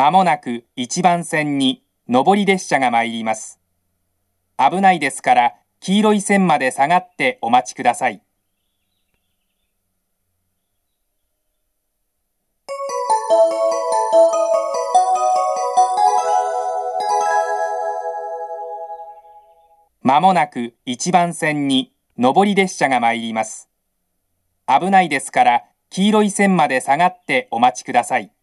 まもなく1番線に上り列車が参ります。危ないですから黄色い線まで下がってお待ちください。まもなく1番線に上り列車が参ります。危ないですから黄色い線まで下がってお待ちください。